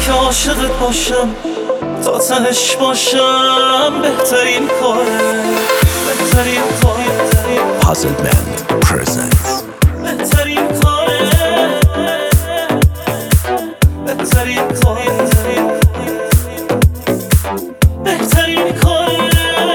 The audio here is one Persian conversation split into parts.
که عاشقت باشم تا تهش باشم بهترین کاره بهترین کاره Puzzle Band presents بهترین کاره بهترین کاره بهترین کاره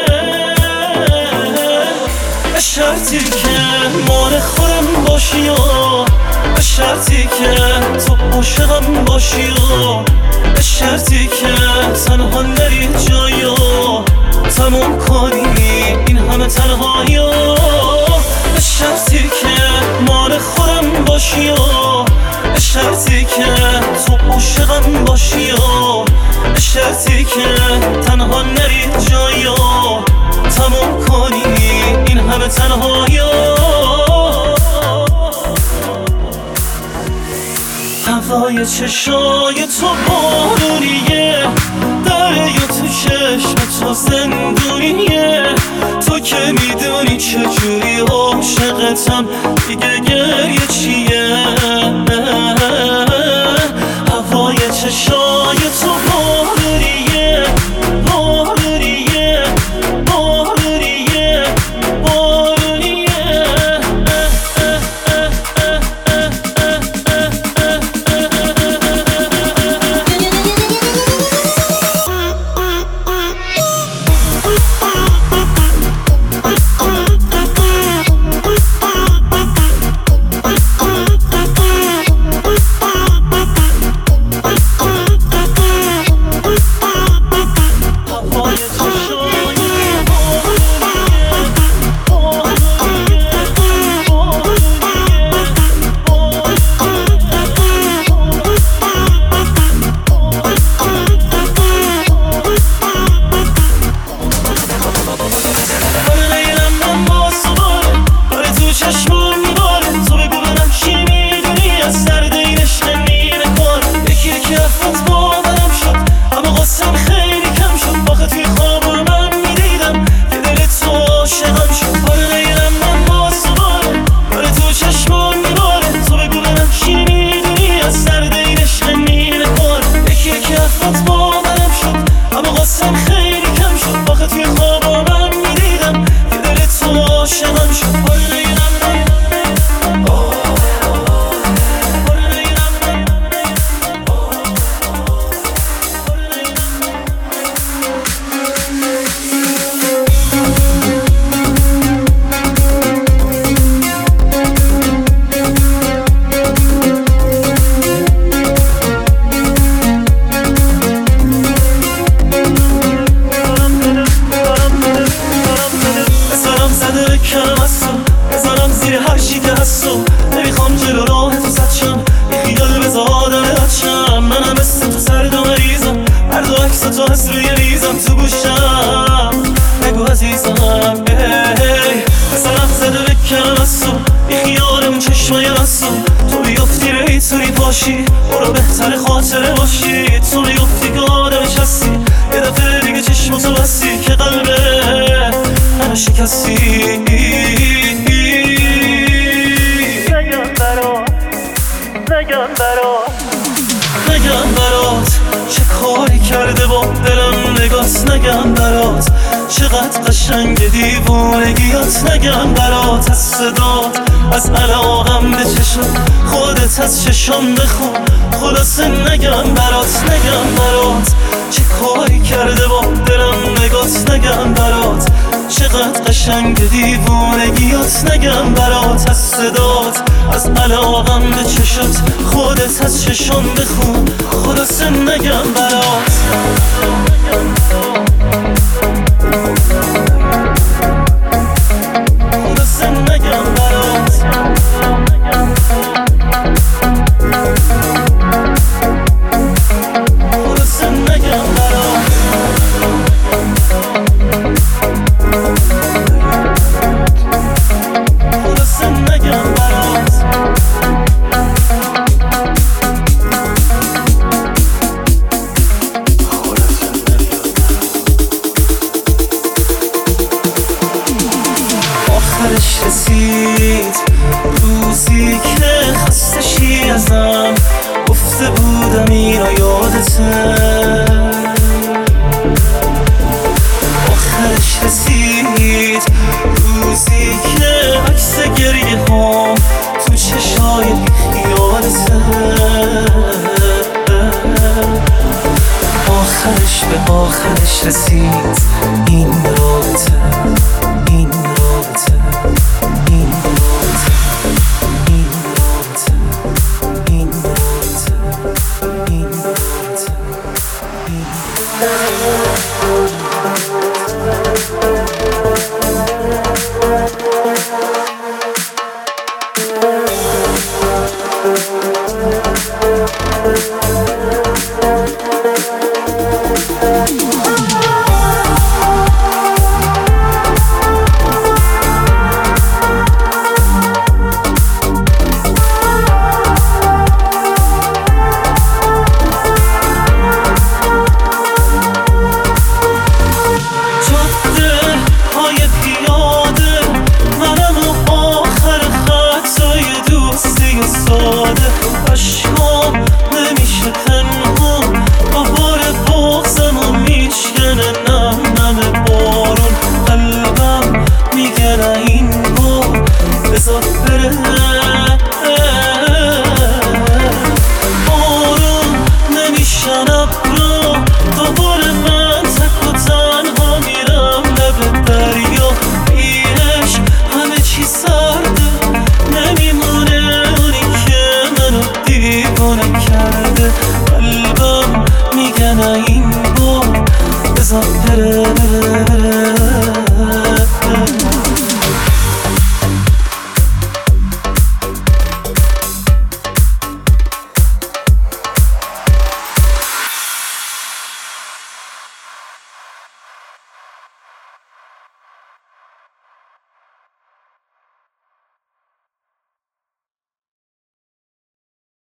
به شرطی که مال خودم باشی و به شرطی که تو عاشقم باشی و به شرطی که تنها نری جایی و تموم کنی این همه تنهایی و به شرطی که مال خودم باشی و به شرطی که تو عاشقم باشی و به شرطی که تنها نری جایی و تموم کنی این همه تنهایی هوای چشای تو بارونیه دریا تو چشم تو زندونیه تو که میدونی چجوری عاشقتم دیگه گریه چیه هوای چشای تو بارونیه بارونیه بارونیه بارونیه بزنم زیر هر چی که هستم نمیخوام جلو راه تو سچم یه خیال بذار آدم بچم منم مثل تو سرد و مریضم هر دو عکس تو هست روی ریزم تو گوشم بگو عزیزم بزنم زده بکنم هستم یه خیالم چشمای هستم تو بیافتی ریتونی پاشی برو بهتر خاطره باشی تو بیافتی که آدمش هستی یه دفعه دیگه چشماتو بستی که قلبه منو شکستی نگم برات چه کاری کرده با دلم نگات نگم برات چقدر قشنگ دیوونگیات نگم برات از صدات از علاقم به چشم خودت از چشم بخون خلاصه نگم برات چه کاری کرده با دلم نگات نگم برات چقدر قشنگ دیوونگیات نگم برات از صدات از علاقم به چشمت خودت از چشم بخون خلاصه نگم برات خلاصه نگم برات خلاصه نگم برات خلاصه نگم برات آخرش رسید روزی که خسته شی ازم گفته بودم اینو یاد یادته آخرش رسید روزی که عکس گریه ها تو چشای خیالته آخرش به آخرش رسید این رابطه این رابطه این رابطه این رابطه این رابطه این رابطه عشقام نمیشه تنها بهار بغزمو میشکنه نم نم بارون قلبم میگه نه این بار بذار بره بارون نمیشن ابرا دوباره من تک و تنها میرم لب دریا بی عشق همه چی سرده نمیمونه دیوانه کرده قلبم میگه نه این بار بذار بره